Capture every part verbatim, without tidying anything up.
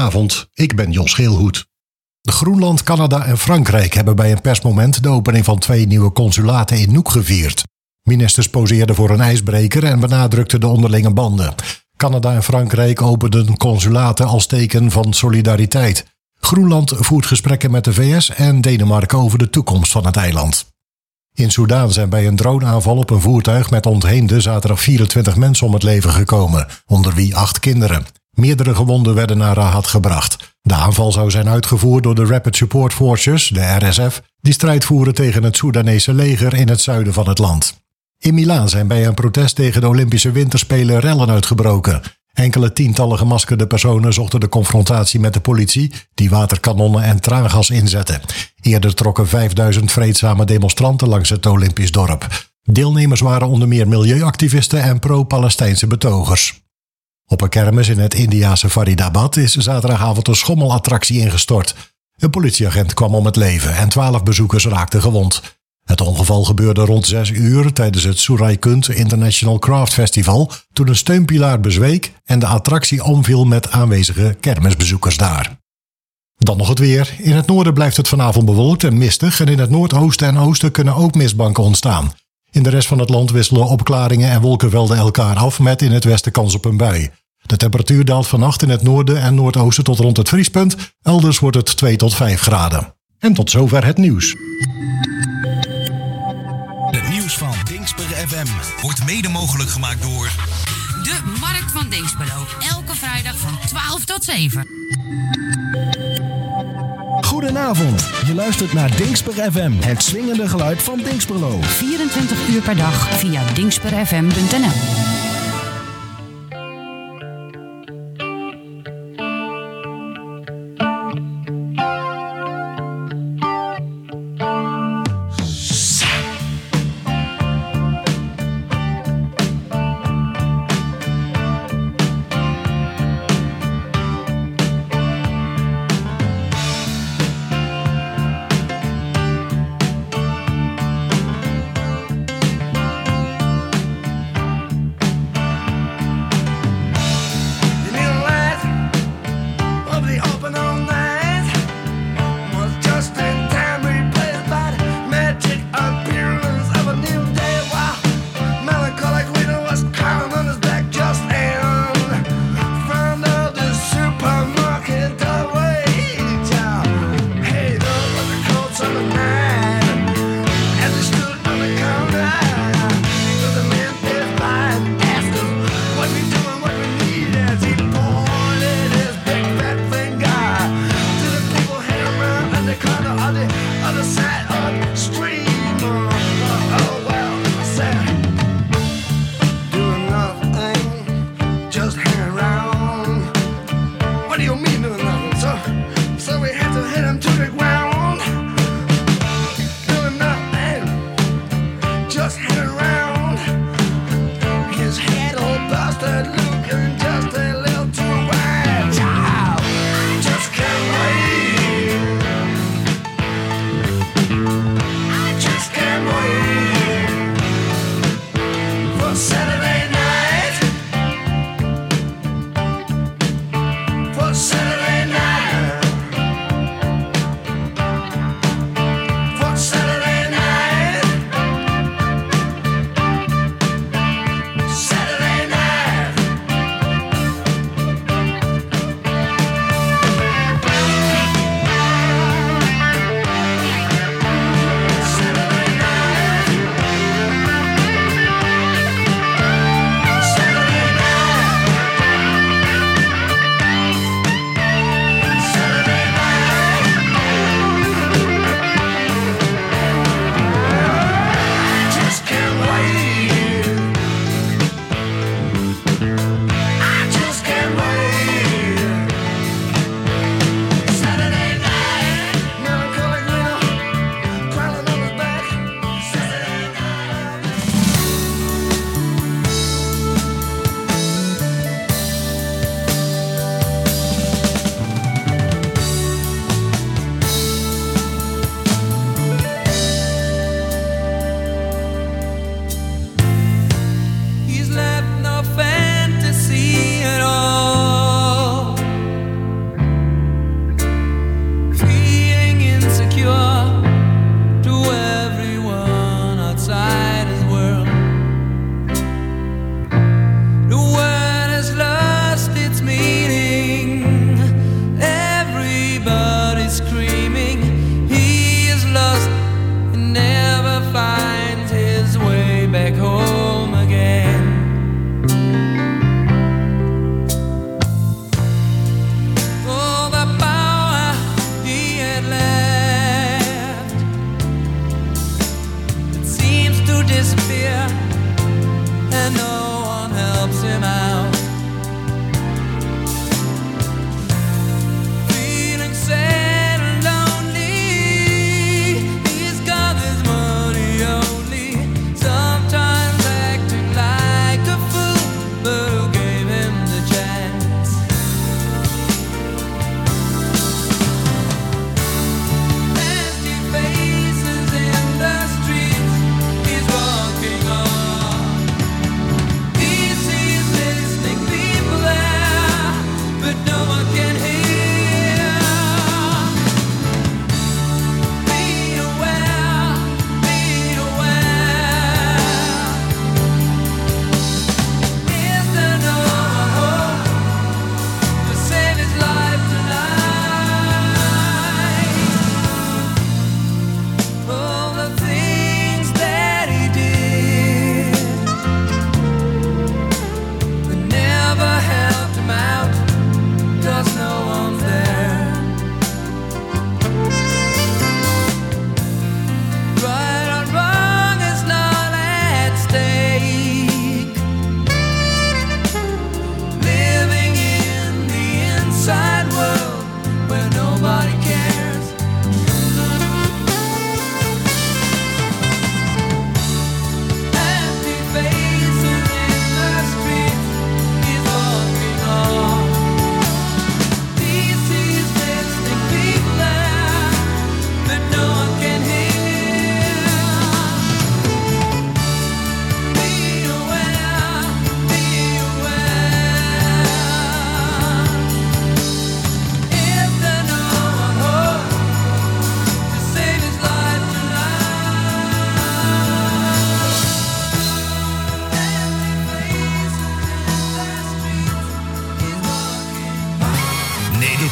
Goedenavond, ik ben Jos Geelhoed. Groenland, Canada en Frankrijk hebben bij een persmoment de opening van twee nieuwe consulaten in Nuuk gevierd. Ministers poseerden voor een ijsbreker en benadrukten de onderlinge banden. Canada en Frankrijk openden consulaten als teken van solidariteit. Groenland voert gesprekken met de V S en Denemarken over de toekomst van het eiland. In Soedan zijn bij een droneaanval op een voertuig met ontheemden zaterdag vierentwintig mensen om het leven gekomen, onder wie acht kinderen. Meerdere gewonden werden naar Rahat gebracht. De aanval zou zijn uitgevoerd door de Rapid Support Forces, de R S F, die strijd voeren tegen het Soedanese leger in het zuiden van het land. In Milaan zijn bij een protest tegen de Olympische Winterspelen rellen uitgebroken. Enkele tientallen gemaskerde personen zochten de confrontatie met de politie, die waterkanonnen en traangas inzette. Eerder trokken vijfduizend vreedzame demonstranten langs het Olympisch dorp. Deelnemers waren onder meer milieuactivisten en pro-Palestijnse betogers. Op een kermis in het Indiase Faridabad is zaterdagavond een schommelattractie ingestort. Een politieagent kwam om het leven en twaalf bezoekers raakten gewond. Het ongeval gebeurde rond zes uur tijdens het Suraykund International Craft Festival, toen een steunpilaar bezweek en de attractie omviel met aanwezige kermisbezoekers daar. Dan nog het weer. In het noorden blijft het vanavond bewolkt en mistig en in het noordoosten en oosten kunnen ook mistbanken ontstaan. In de rest van het land wisselen opklaringen en wolkenvelden elkaar af met in het westen kans op een bui. De temperatuur daalt vannacht in het noorden en noordoosten tot rond het vriespunt. Elders wordt het twee tot vijf graden. En tot zover het nieuws. Het nieuws van Dingsper F M wordt mede mogelijk gemaakt door de Markt van Dinxperlo. Elke vrijdag van twaalf tot zeven. Goedenavond, je luistert naar Dingsper F M, het swingende geluid van Dinxperlo. vierentwintig uur per dag via dingsper f m punt n l. Saturday night for Saturday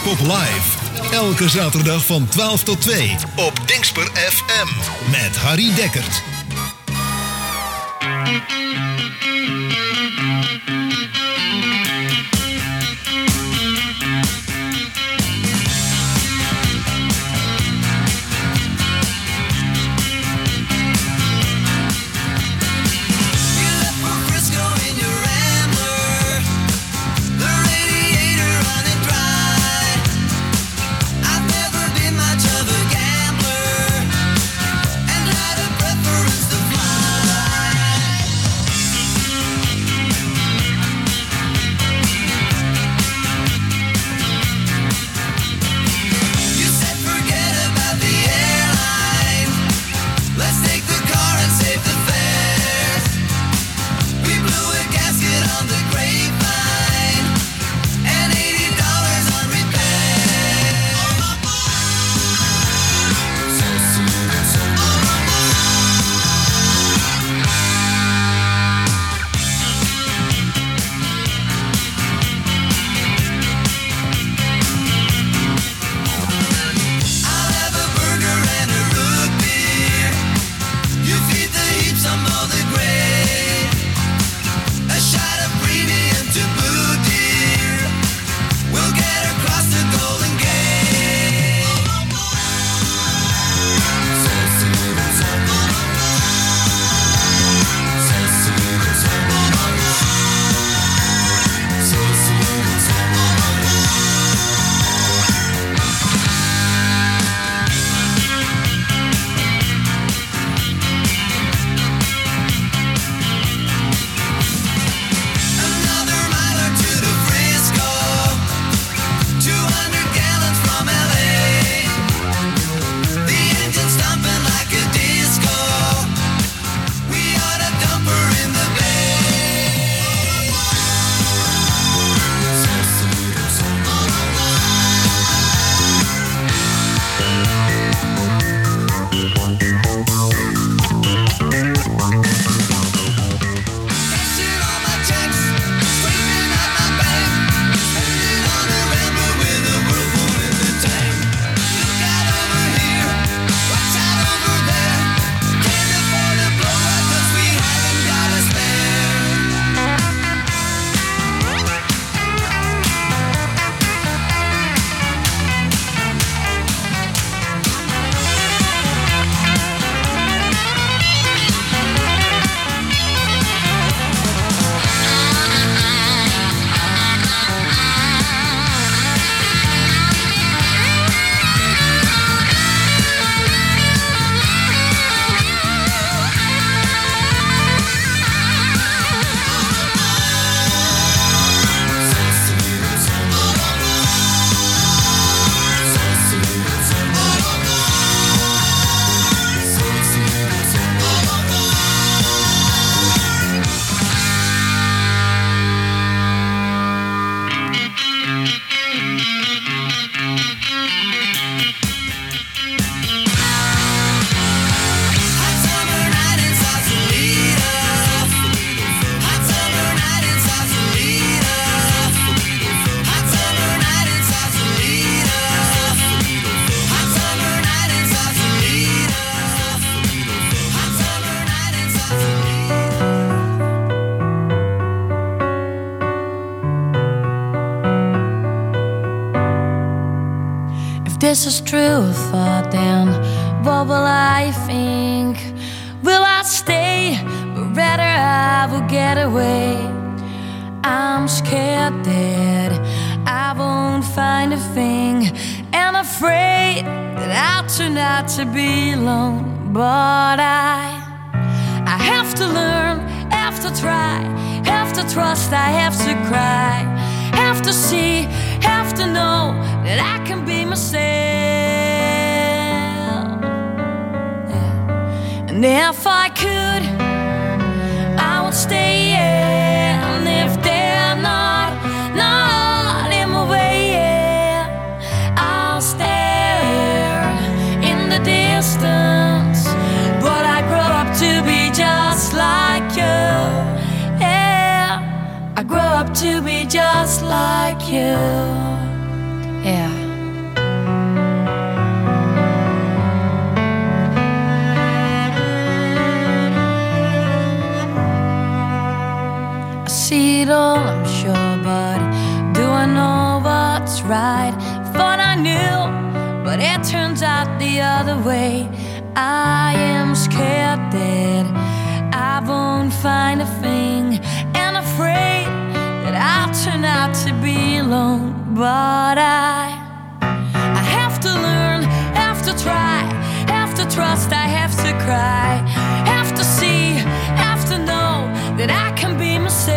Pinkpop Live. Elke zaterdag van twaalf tot twee op Dingsper F M met Harry Dekkert. this is true thought, then what will I think? Will I stay? But rather I will get away. I'm scared that I won't find a thing, and afraid that I'll turn out to be alone. But I, I have to learn, have to try, have to trust, I have to cry, have to see, have to know that I can be myself. Yeah. And if I could, I would stay. Yeah. And if they're not, not in my way, yeah, I'll stare in the distance. But I grow up to be just like you. Yeah, I grow up to be just like you. Yeah. but it turns out the other way. I am scared that I won't find a thing, and afraid that I'll turn out to be alone. But I, I have to learn, have to try, have to trust, I have to cry, have to see, have to know that I can be myself.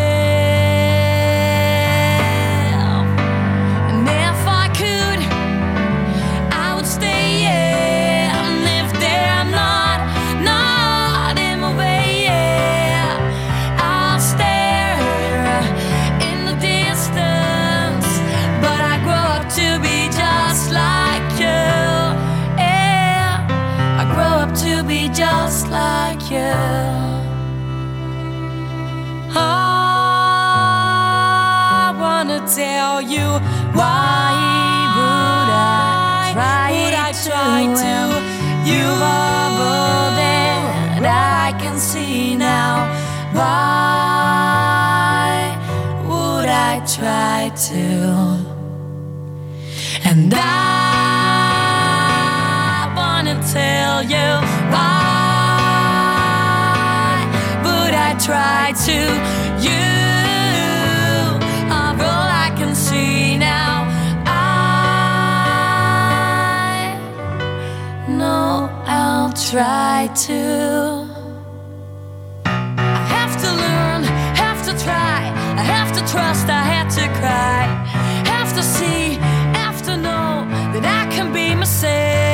And if I could, I would stay, yeah. And if they're not, not in my way, yeah, I'll stare in the distance. But I grow up to be just like you, yeah. I grow up to be just like you. I wanna tell you why would I try, would I try to you bubble that I can see now. Why would I try to? And I wanna tell you why would I try to you are all I can see now. I know I'll try to. I have to learn, have to try, I have to trust, I have to cry, have to see, have to know that I can be myself.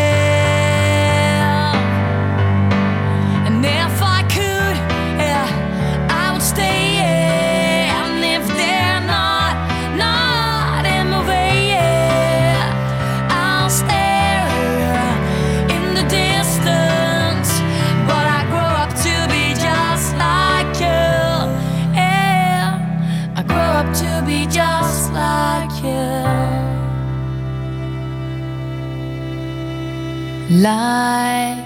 And if I could, yeah, I would stay, yeah. And if they're not, not in my way, yeah, I'll stare in the distance. But I grow up to be just like you, yeah. I grow up to be just like you. Like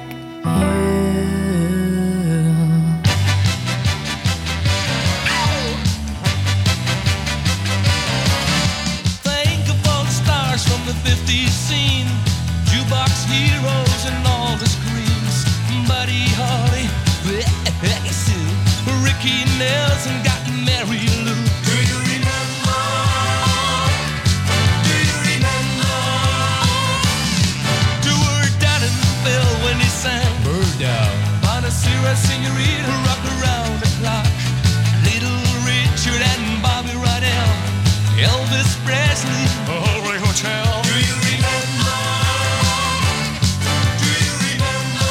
Think of all the stars from the fifties scene, jukebox heroes and all the screens. Buddy Holly, Sue, Ricky Nelson got Mary Lou. Do you remember? Do you remember? To her down in Phil when he sang Bird Down. Bonacera, Senorita, rock around the clock. Little Richard and Bobby Rydell, Elvis Presley, Hollywood Hotel. Do you remember? Do you remember?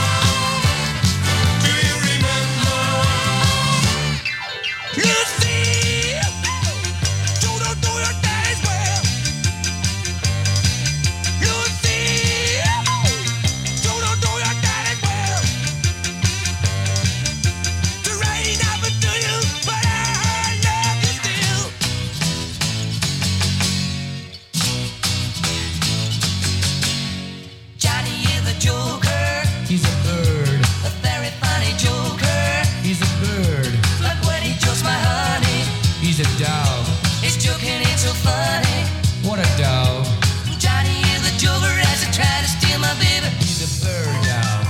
Do you remember? Lucy, you don't do your days well. Lucy, you don't do your days well. The rain never do you, but I love you still. Johnny is a joker, He's a bird. a very funny joker. He's a bird. Look when he jokes my honey, He's a dog. he's joking, it's so funny. What a dog. Johnny is a joker as he tried to steal my baby. He's a bird dog.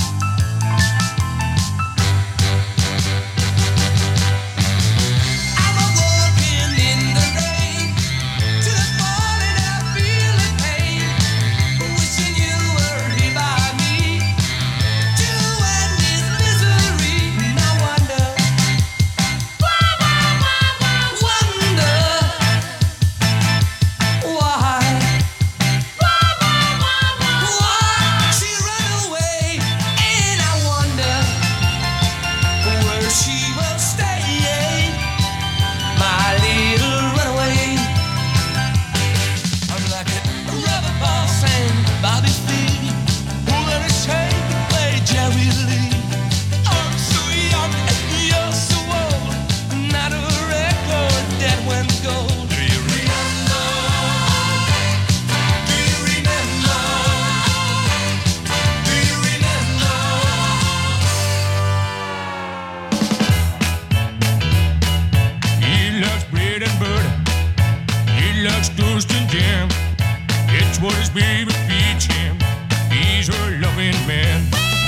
I'm a walking in the rain, to the morning I feel the pain, wishing you were here by me, to end this misery. And I wonder, wonder why, why she ran away, and I wonder where she will stay. My little runaway. I'm like a rubber ball sang Bobby Fee, who let her shake and play Jerry Lee. I'm so young and you're so old, not a record that went gold. Do you remember? Do you remember? Do you remember? He loves bread and butter. He loves toast and jam. It's what his baby feeds touch him. He's a loving man.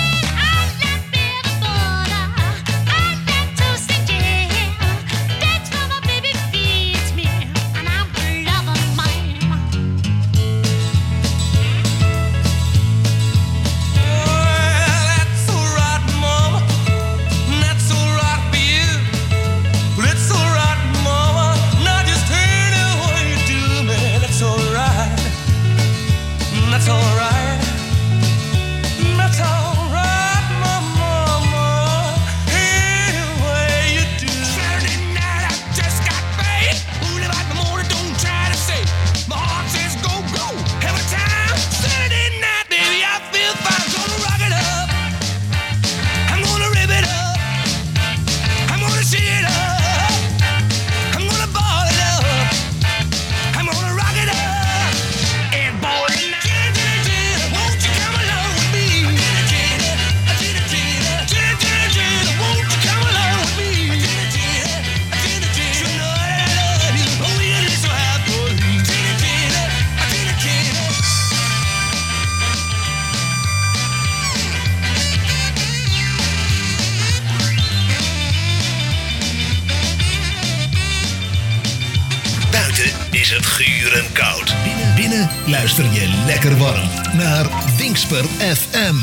Is het guur en koud. Binnen, binnen luister je lekker warm naar Dingsper F M.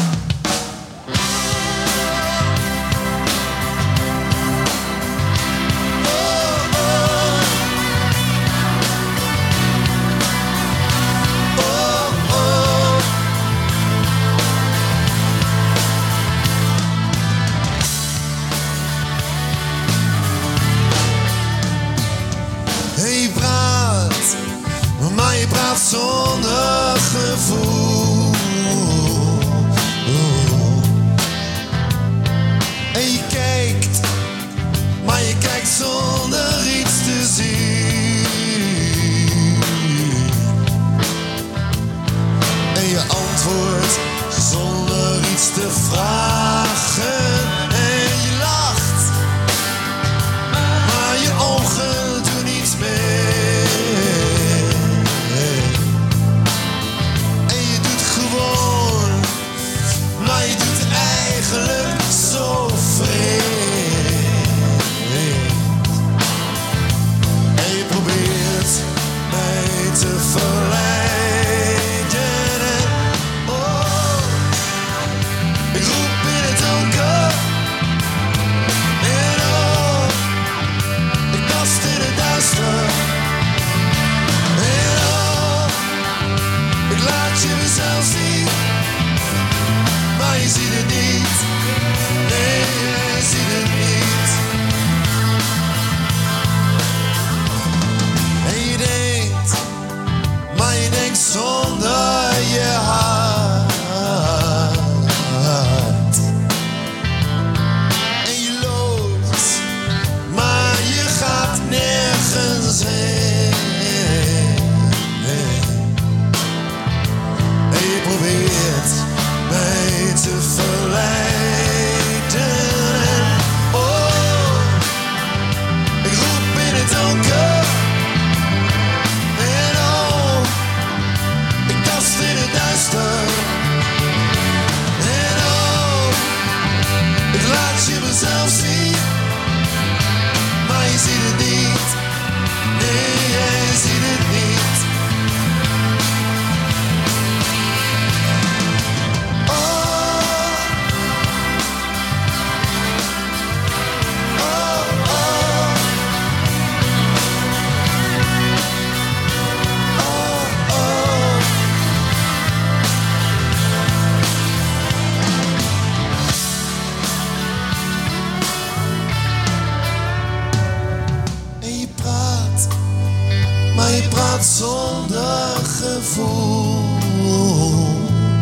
Zonder gevoel. En je kijkt, maar je kijkt zonder iets te zien. En je antwoordt zonder iets te vragen. En je lacht, maar je ogen doen niets meer. Maar je doet eigenlijk zo vreemd. En je probeert mij te verleiden. Oh, ik roep in het donker. En oh, ik tast in het duister. En oh, ik laat je mezelf zien. Maar je ziet het niet, nee, je ziet het niet. En je denkt, maar je denkt zonder je hart. En je loopt, maar je gaat nergens heen. En je probeert mij te verleiden. Oh, ik roep in het donker. En oh, ik tast in het duister. En oh, ik laat je mezelf zien. Maar je ziet het niet. Nee, jij ziet het niet. Je praat zonder gevoel.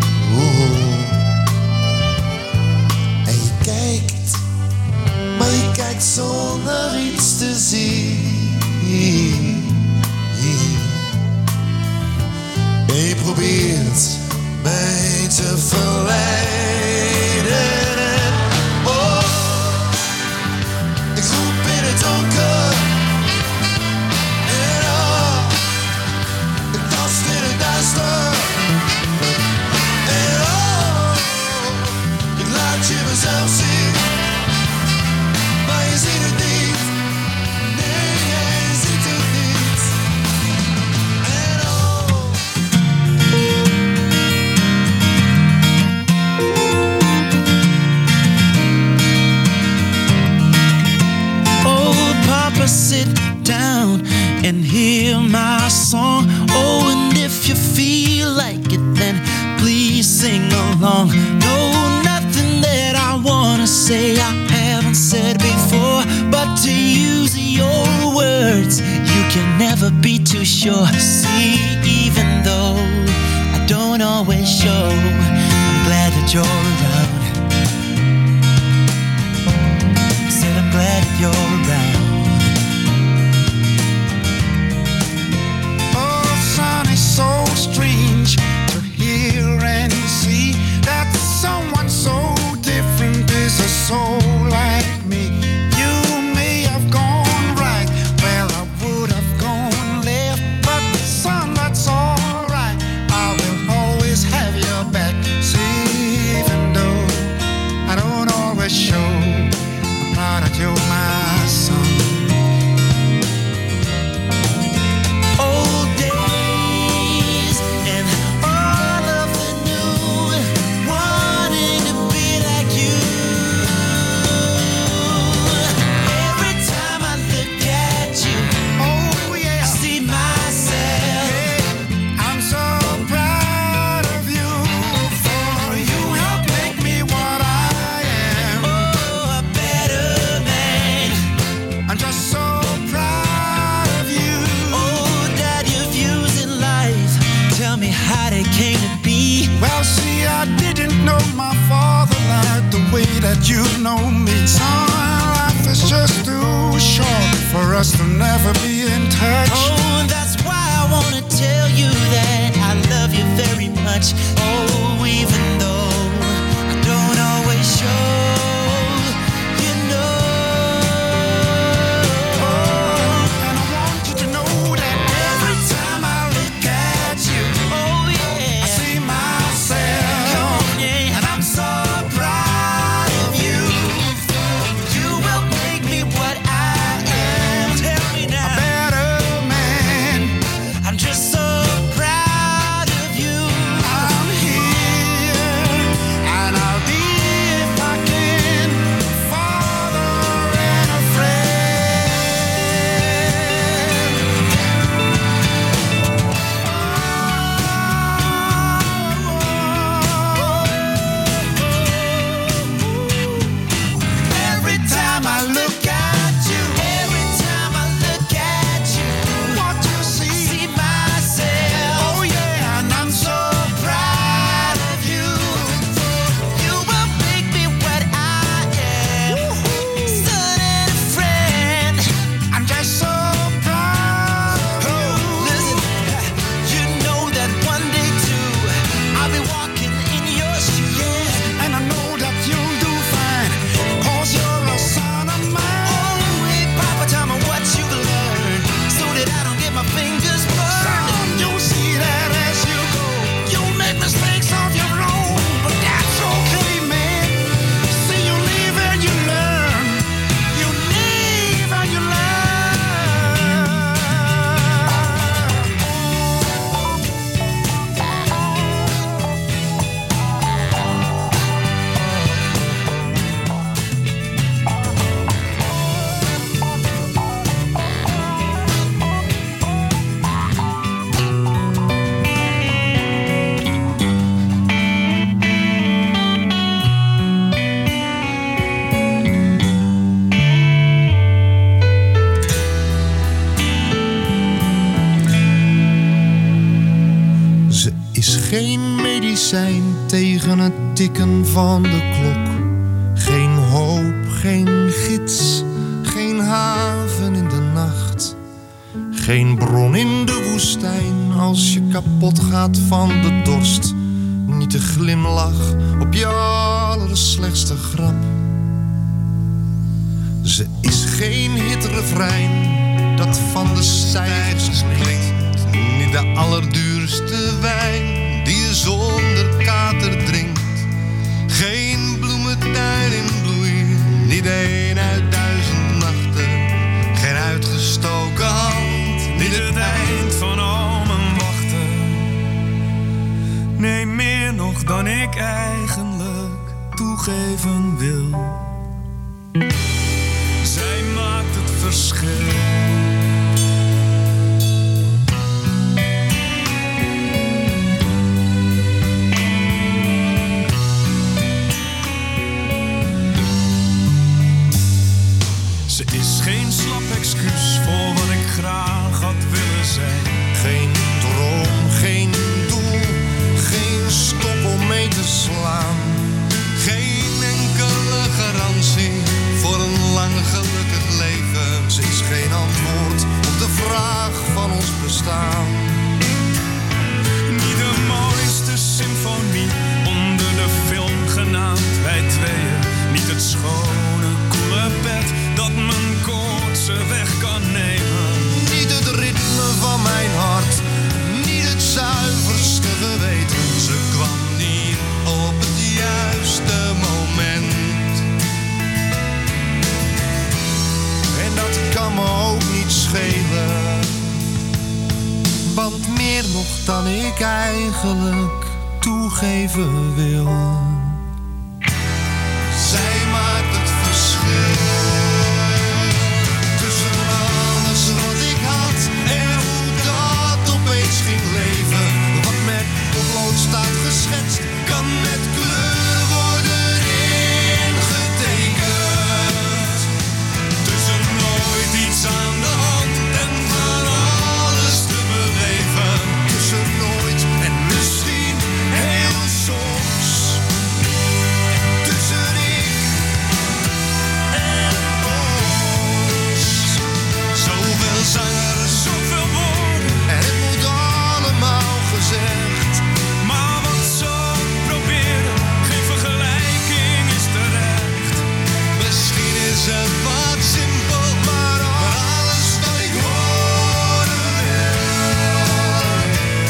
En je kijkt, maar je kijkt zonder iets te zien. En je probeert mij te verleiden. Oh, ik roep in het donker. In het duister. sit down and hear my song. Oh, and if you feel like it, then please sing along. No, nothing that I wanna say I haven't said before, but to use your words, you can never be too sure. See, even though I don't always show, I'm glad that you're around. Said I'm glad that you're around. Oh, son, it's so strange to hear and see that someone so different is a soul like me. You may have gone right where I would have gone left, but son, that's alright. I will always have your back. See, even though I don't always show, I'm proud that you're my son. Old days and all of the new, wanting to be like you. Every time I look at you, Oh yeah, I see myself. I'm so proud of you, for you helped make me what I am. Oh, a better man. I'm just so proud of you. Oh, Dad, your views in life, tell me how they came to be. Well, see, I didn't know my father like the way that you know me. Son, life is just too short for us to never be in touch. Oh, that's why I wanna tell you that I love you very much. Oh, even though I don't always show, you know. Oh, and I want you to know that every time I look at you, Oh yeah, I see myself. yeah. And I'm so proud of you. You will make me what I am. Tell me A now, better man. I'm just so proud of you. I'm here, and I'll be, if I can, a father and a friend. Every time I look at you, Every time I look at you, what you see, see myself. oh yeah, and I'm so proud of you. You will make me what I am, son and a friend. I'm just so proud of you. Listen, you know that one day too, I'll be walking in your shoes. And I know that you'll do fine, 'cause you're a son of mine. Oh, hey, Papa, tell me what you've learned, so that I don't get my fingers burned. Son, you'll see that as you go, you'll make mistakes of your own, but that's okay, man. See, you live and you learn. You live and you learn. Ze is geen medicijn tegen het tikken van de klok. Geen hoop, geen gids, geen haven in de nacht. Geen bron in de woestijn als je kapot gaat van de dorst. Niet de glimlach op je allerslechtste grap. Ze is geen hitrefrein dat van de stijgers klinkt. Niet de allerduurste wijn die je zonder kater drinkt. Geen bloementuin in bloei, niet één uit duizend nachten. Geen uitgestoken hand, niet het eind van al mijn wachten. Nee, meer nog dan ik eigenlijk toegeven wil. Zij maakt het verschil. ik eigenlijk toegeven wil. Zij maakt het verschil tussen alles wat ik had en hoe dat opeens ging leven. Wat met potlood staat geschetst, kan met kleur worden ingetekend. Tussen nooit iets aan de hand en van alles te beleven. Tussen nooit en misschien heel soms. Tussen ik en ons. Zoveel zangeren, zoveel woorden en het moet allemaal gezegd. Maar wat zo proberen, geen vergelijking is terecht. Misschien is het wat simpel, maar alles wat ik horen wil.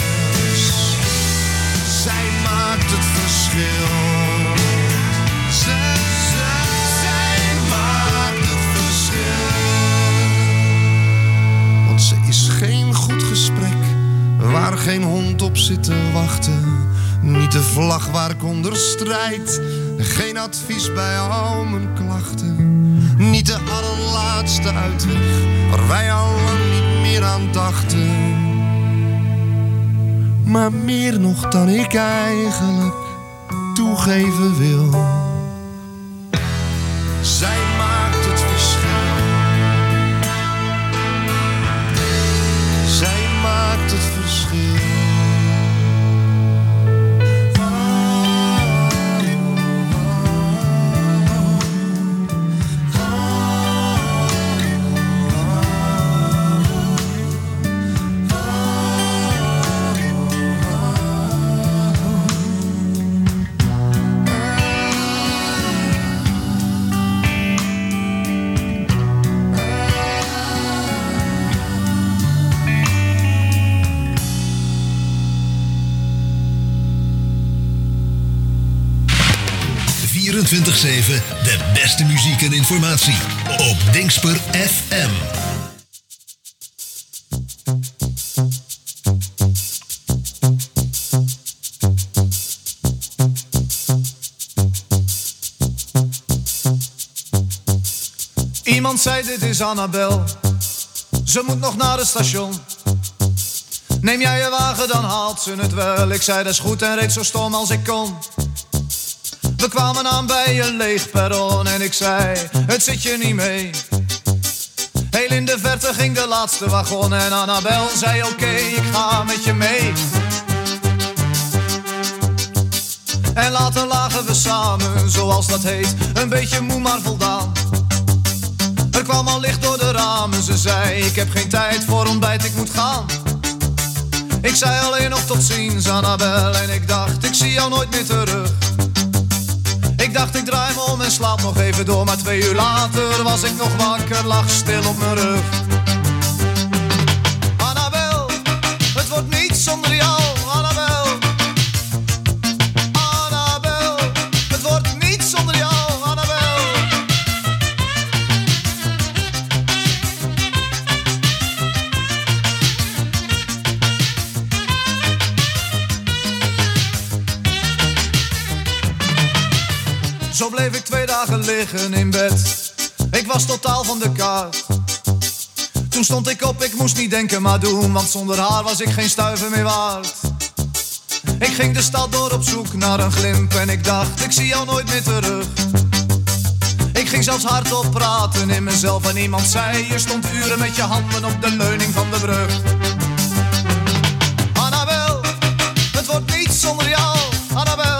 Zij maakt het verschil. Zij, zij, zij maakt het verschil. Want ze is geen goed gesprek waar geen hond op zit te wachten. Niet de vlag waar ik onder strijd. Geen advies bij al mijn klachten. Niet de allerlaatste uitweg waar wij al lang niet meer aan dachten. Maar meer nog dan ik eigenlijk toegeven wil. Zij maakt het verschil. Zij maakt het verschil. vierentwintig zeven de beste muziek en informatie op Dingsper F M. Iemand zei dit is Annabel, ze moet nog naar het station. Neem jij je wagen dan haalt ze het wel. Ik zei dat is goed en reed zo stom als ik kon. We kwamen aan bij een leeg perron en ik zei, het zit je niet mee. Heel in de verte ging de laatste wagon en Annabel zei, oké, okay, ik ga met je mee. En later lagen we samen, zoals dat heet, een beetje moe maar voldaan. Er kwam al licht door de ramen, ze zei, ik heb geen tijd voor ontbijt, ik moet gaan. Ik zei alleen nog tot ziens, Annabel, en ik dacht, ik zie jou nooit meer terug. Ik dacht ik draai me om en slaap nog even door. Maar twee uur later was ik nog wakker, lag stil op mijn rug. Annabel, het wordt niet zonder jou, Annabel. Annabel, het wordt niet zonder jou, Annabel. Zo bleef ik twee dagen liggen in bed. Ik was totaal van de kaart. Toen stond ik op, ik moest niet denken maar doen. Want zonder haar was ik geen stuiver meer waard. Ik ging de stad door op zoek naar een glimp. En ik dacht, ik zie jou nooit meer terug. Ik ging zelfs hardop praten in mezelf. En iemand zei, je stond uren met je handen op de leuning van de brug. Annabel, het wordt niet zonder jou, Annabel.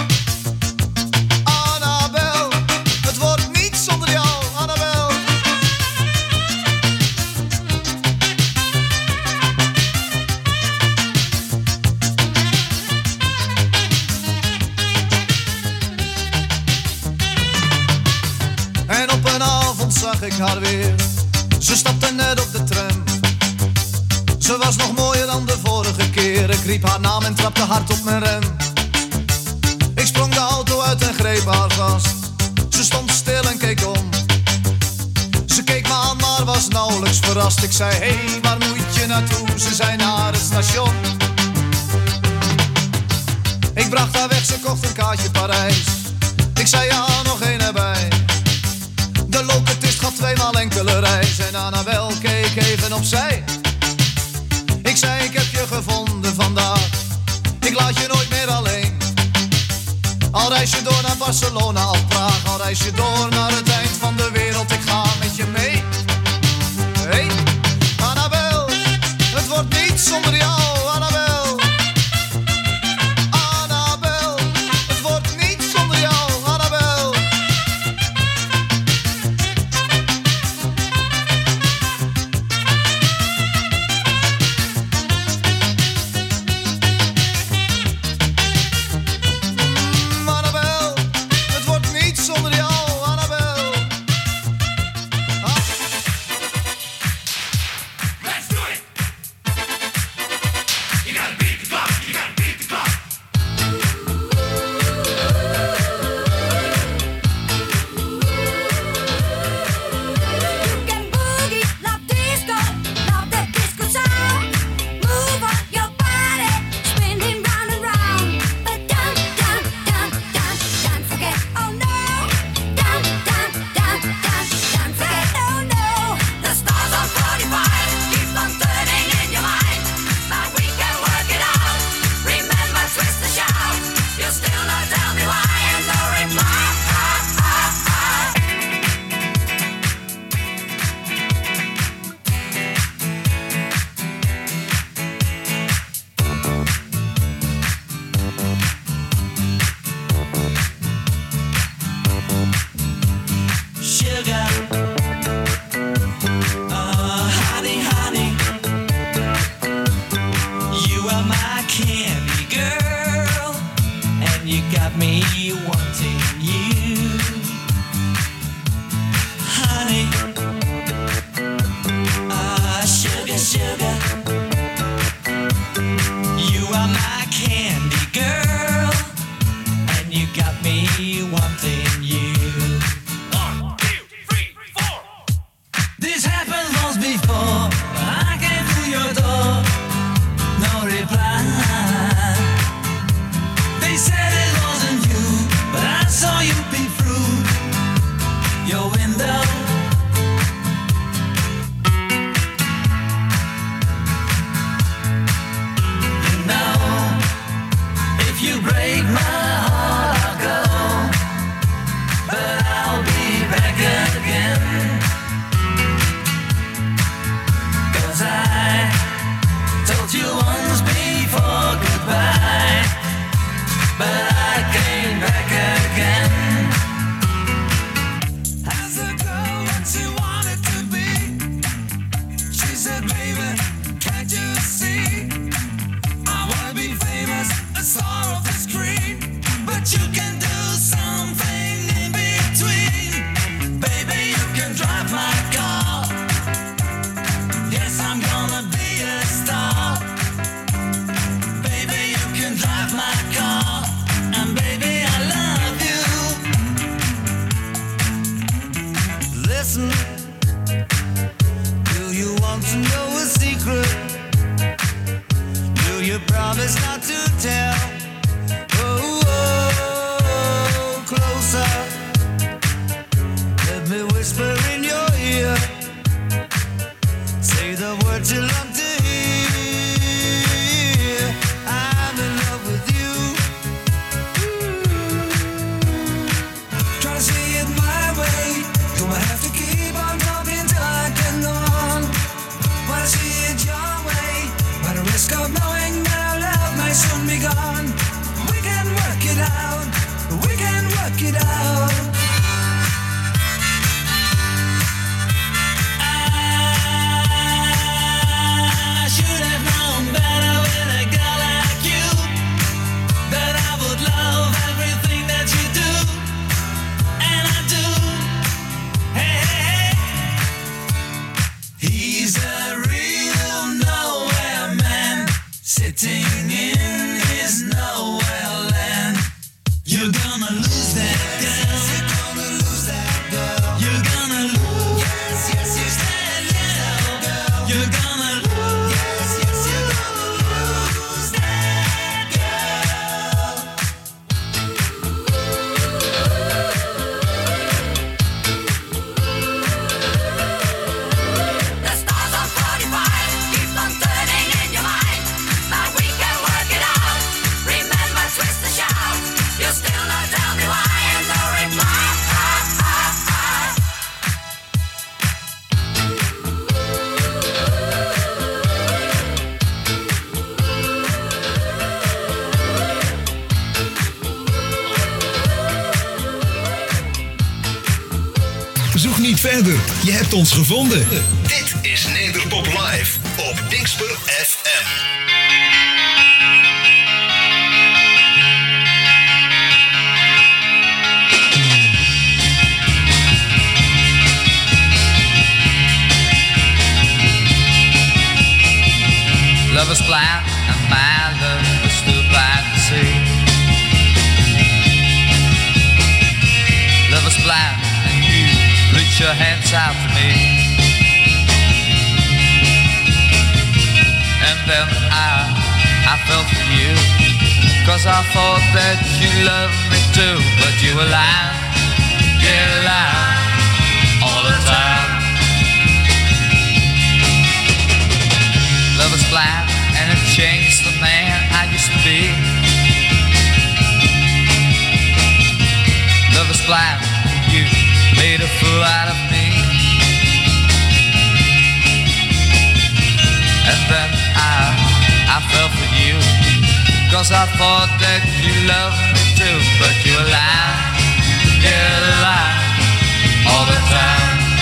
Zag ik haar weer, ze stapte net op de tram. Ze was nog mooier dan de vorige keer. Ik riep haar naam en trapte hard op mijn rem. Ik sprong de auto uit en greep haar vast. Ze stond stil en keek om. Ze keek me aan maar was nauwelijks verrast. Ik zei, hé, hey, waar moet je naartoe? Ze zei naar het station. Ik bracht haar weg, ze kocht een kaartje Parijs. Ik zei ja, nog één erbij. De locatist gaf tweemaal enkele reis. En Annabel keek even opzij. Ik zei ik heb je gevonden vandaag. Ik laat je nooit meer alleen. Al reis je door naar Barcelona of Praag. Al reis je door naar het eind van de wereld. Ik ga met je mee. Hey, Annabel, het wordt niet zonder jou, Annabel. Annabel, het wordt niet zonder jou, Annabel. Mm, Annabel, het wordt niet zonder jou, Annabel. Ah. Let's do it! You gotta beat the clock, you gotta beat the clock. You can boogie, love disco, love that disco sound. Move up your body, spinning round and round. But don't, don't, don't, don't, don't forget, oh no. Don't, don't, don't, don't, don't forget, oh no. The stars on forty-five keep on turning in your mind. But we can work it out. Remember, twist the shout. You still not tell me why, and no reply. Sugar, oh honey, honey, you are my candy girl, and you got me wanting you, honey. Ah, sugar, sugar, you are my candy girl, and you got me wanting you. One, two, three, four. This happened once before. I came to your door, no reply. They said it wasn't you, but I saw you. nog niet verder. Je hebt ons gevonden. Dit is Nederpop Live op Dingsper F M. Love is blind and my love is too blind to see. Love is blind and you reach your hands out to me. And then I, I fell for you, cause I thought that you loved me too. But you were lying, yeah, lying all the time. Love is blind and it changed the man I used to be. Love is blind, you made a fool out of me. And then I, I fell for you, cause I thought that you loved me too. But you were lying, yeah, lying all the time.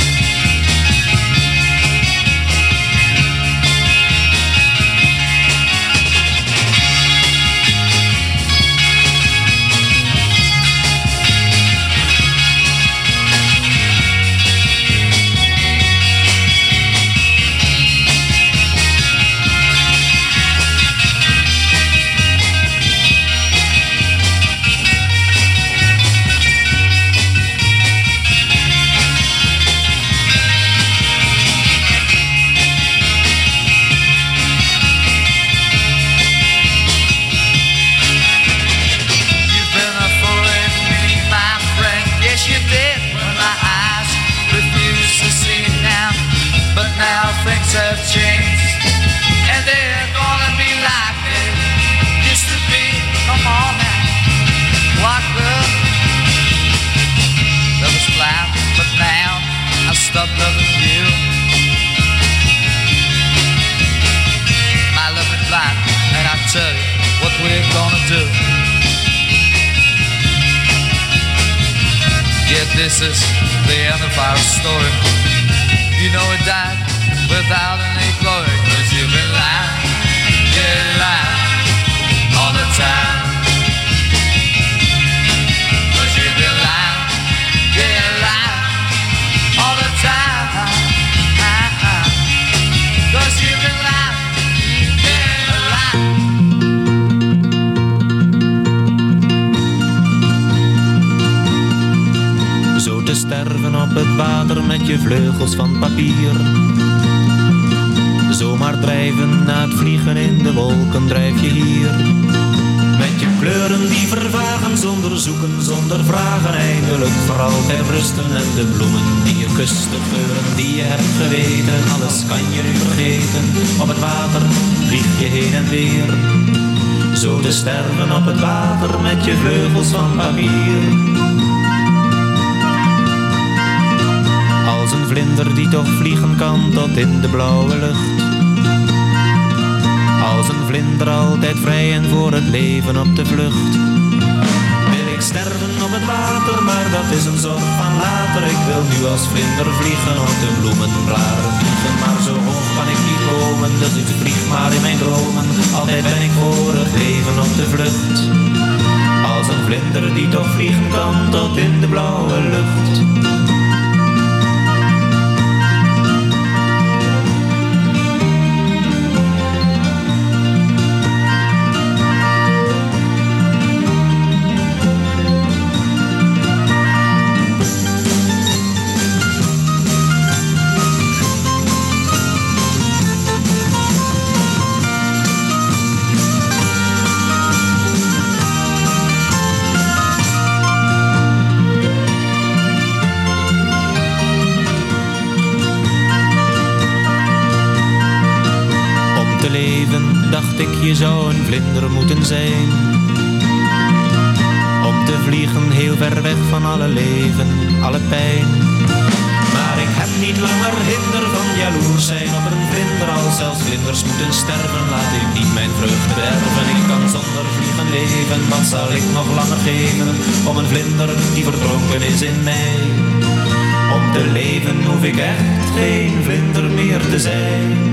Things have changed, and they're gonna be like they used to be. Come on now, walk up. Love is blind, but now I stopped loving you. My love is blind, and I tell you what we're gonna do. Yeah, this is the end of our story. You know it died without any glory, cause you've been lying, yeah, lying all the time. Cause you've been lying, yeah, lying all the time. Cause you've been lying, yeah, lying. Zo te sterven op het water met je vleugels van papier. Zomaar drijven na het vliegen in de wolken drijf je hier. Met je kleuren die vervagen zonder zoeken, zonder vragen. Eindelijk voor altijd rusten en de bloemen die je kust, de geuren die je hebt geweten. Alles kan je nu vergeten, op het water vlieg je heen en weer. Zo te sterven op het water met je vleugels van papier. Als een vlinder die toch vliegen kan tot in de blauwe lucht. Als een vlinder altijd vrij en voor het leven op de vlucht. Wil ik sterven op het water, maar dat is een zorg van later. Ik wil nu als vlinder vliegen op de bloemenblaren vliegen. Maar zo hoog kan ik niet komen, dus ik vlieg maar in mijn dromen. Altijd ben ik voor het leven op de vlucht. Als een vlinder die toch vliegen kan tot in de blauwe lucht. Dacht ik, je zou een vlinder moeten zijn. Om te vliegen heel ver weg van alle leven, alle pijn. Maar ik heb niet langer hinder van jaloers zijn op een vlinder. Als zelfs vlinders moeten sterven, laat ik niet mijn vreugde bederven. Ik kan zonder vliegen leven, wat zal ik nog langer geven? Om een vlinder die verdronken is in mij. Om te leven hoef ik echt geen vlinder meer te zijn.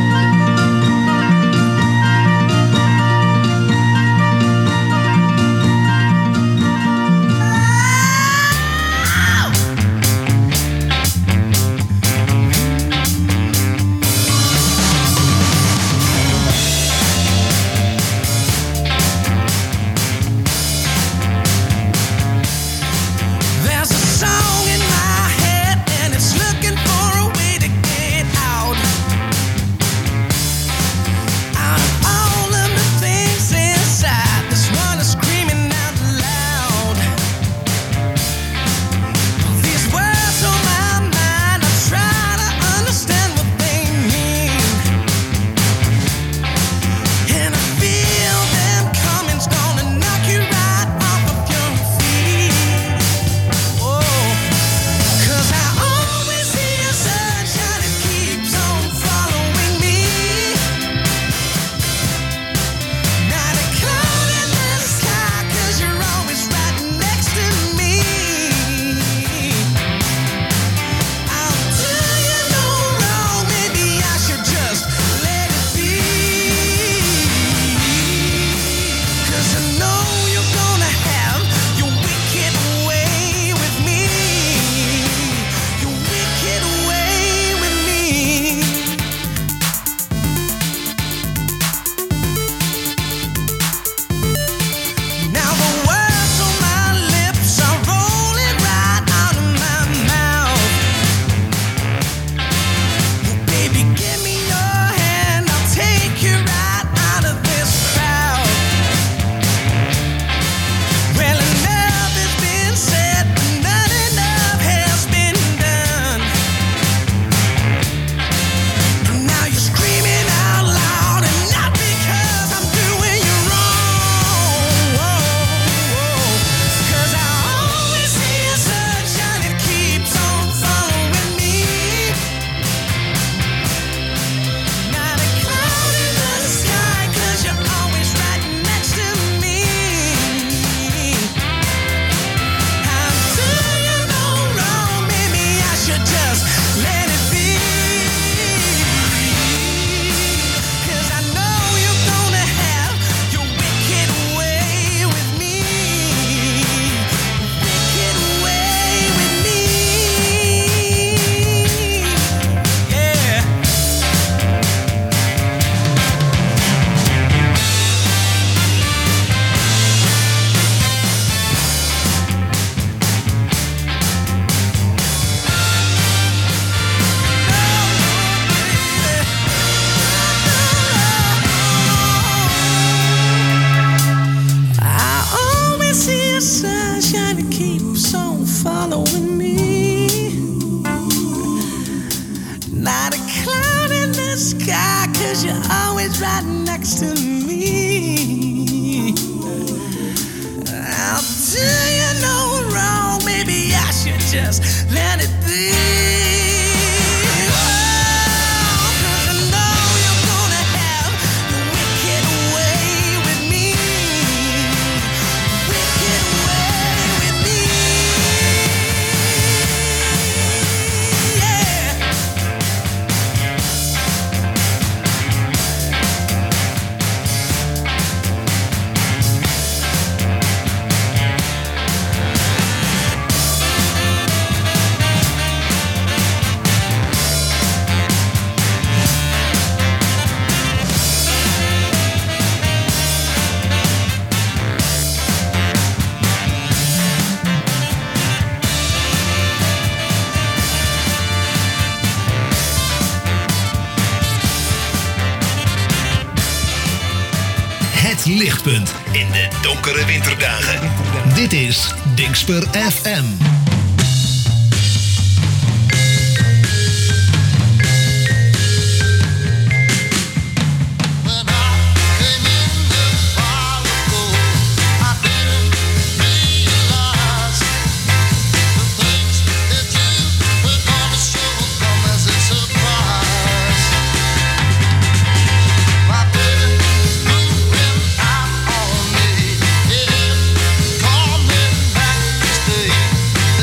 Lichtpunt in de donkere winterdagen. Dit is Dingsper F M. Coming back to stay.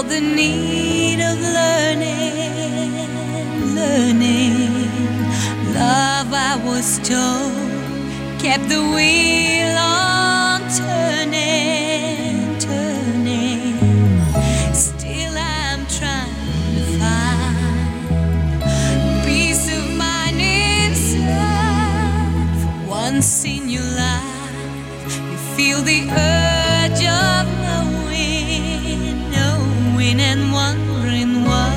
the need of learning, learning. Love, I was told, kept the wheel on turning, turning. Still I'm trying to find peace of mind inside. For once in your life, you feel the urge of knowing, knowing and wondering why.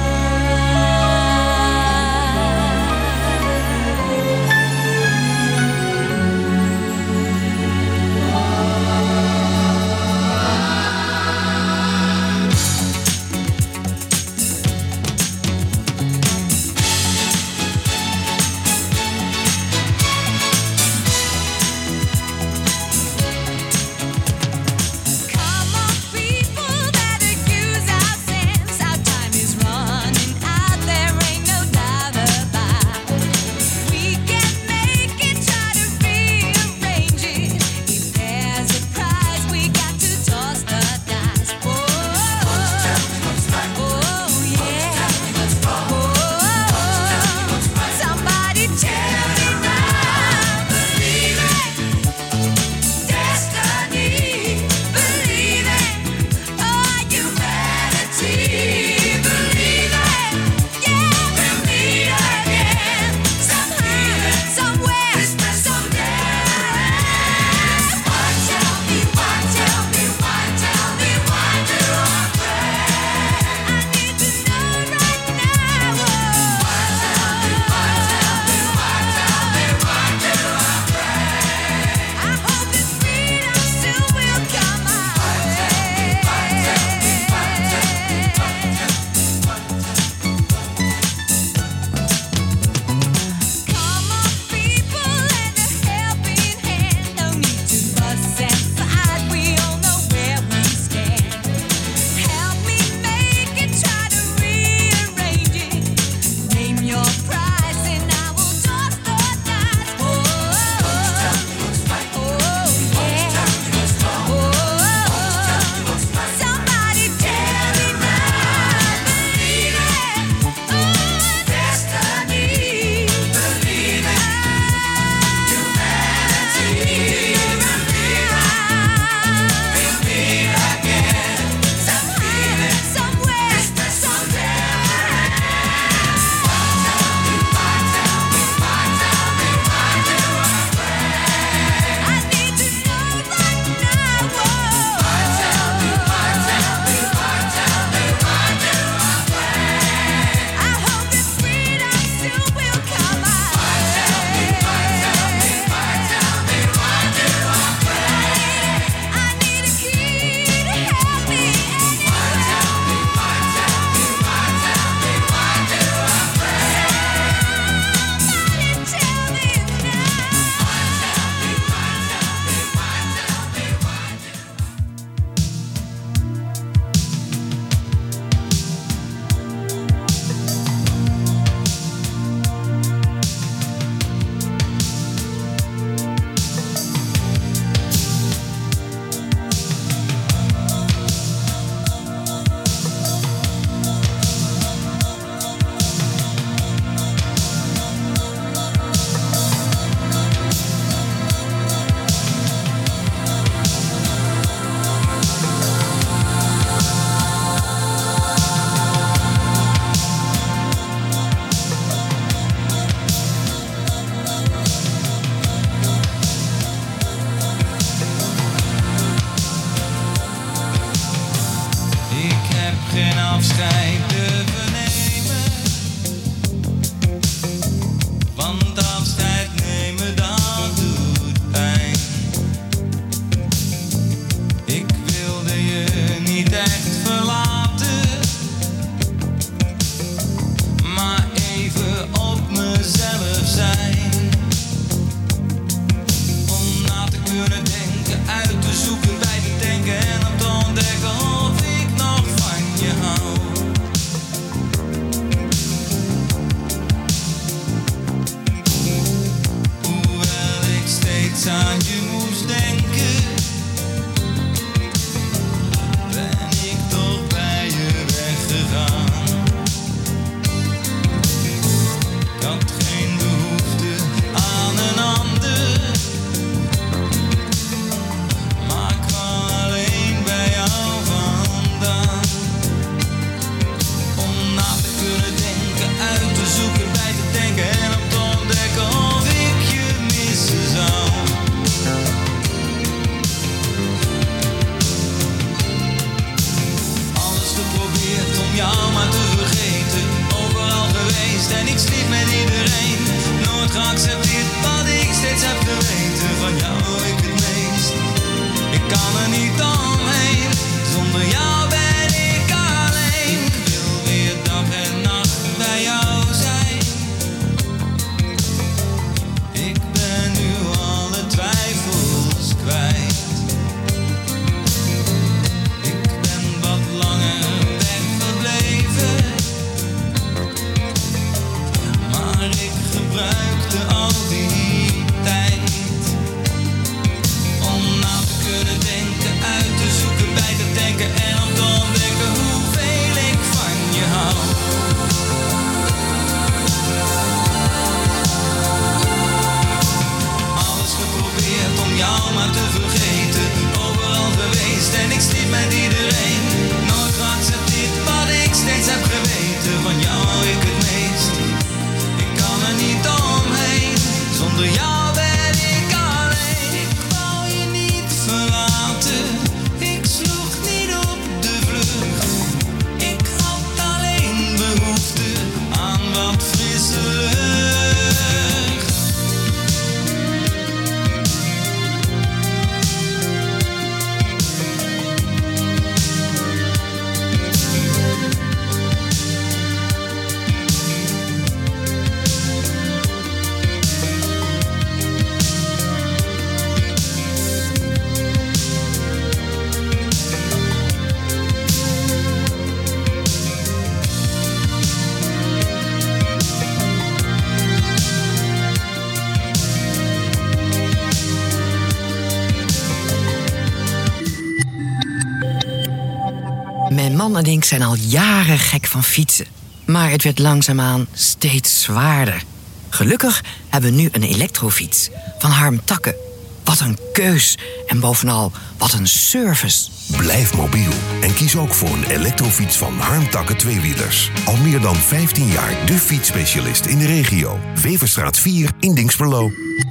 Mijn man en ik zijn al jaren gek van fietsen. Maar het werd langzaamaan steeds zwaarder. Gelukkig hebben we nu een elektrofiets van Harm Takke. Wat een keus en bovenal wat een service. Blijf mobiel en kies ook voor een elektrofiets van Harm Takke Tweewielers. Al meer dan vijftien jaar de fietsspecialist in de regio. Weverstraat vier in Dinxperlo.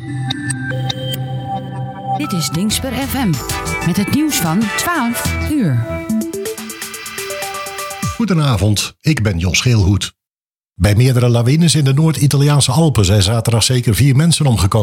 Dit is Dinxper F M met het nieuws van twaalf uur. Goedenavond, ik ben Jos Geelhoed. Bij meerdere lawines in de Noord-Italiaanse Alpen zijn zaterdag zeker vier mensen omgekomen.